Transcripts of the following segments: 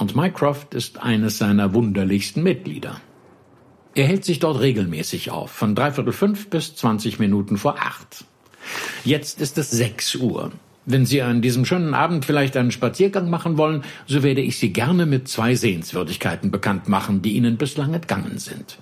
und Mycroft ist eines seiner wunderlichsten Mitglieder. Er hält sich dort regelmäßig auf, von 5:45 bis 20 Minuten vor 8. Jetzt ist es 6 Uhr. Wenn Sie an diesem schönen Abend vielleicht einen Spaziergang machen wollen, so werde ich Sie gerne mit 2 Sehenswürdigkeiten bekannt machen, die Ihnen bislang entgangen sind.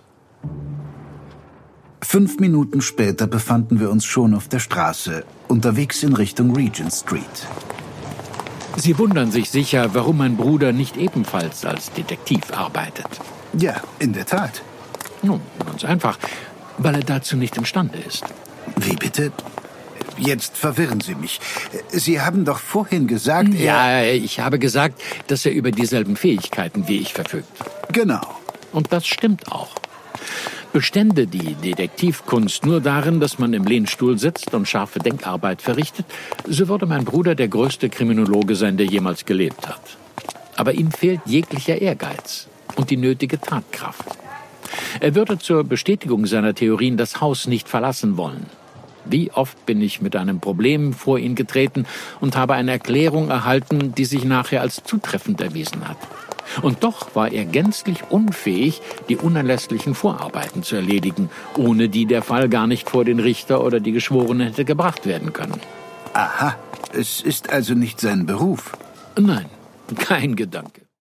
5 Minuten später befanden wir uns schon auf der Straße, unterwegs in Richtung Regent Street. Sie wundern sich sicher, warum mein Bruder nicht ebenfalls als Detektiv arbeitet. Ja, in der Tat. Nun, ganz einfach, weil er dazu nicht imstande ist. Wie bitte? Jetzt verwirren Sie mich. Sie haben doch vorhin gesagt, Ja, ich habe gesagt, dass er über dieselben Fähigkeiten wie ich verfügt. Genau. Und das stimmt auch. Bestände die Detektivkunst nur darin, dass man im Lehnstuhl sitzt und scharfe Denkarbeit verrichtet, so würde mein Bruder der größte Kriminologe sein, der jemals gelebt hat. Aber ihm fehlt jeglicher Ehrgeiz und die nötige Tatkraft. Er würde zur Bestätigung seiner Theorien das Haus nicht verlassen wollen. Wie oft bin ich mit einem Problem vor ihn getreten und habe eine Erklärung erhalten, die sich nachher als zutreffend erwiesen hat. Und doch war er gänzlich unfähig, die unerlässlichen Vorarbeiten zu erledigen, ohne die der Fall gar nicht vor den Richter oder die Geschworenen hätte gebracht werden können. Aha, es ist also nicht sein Beruf. Nein, kein Gedanke.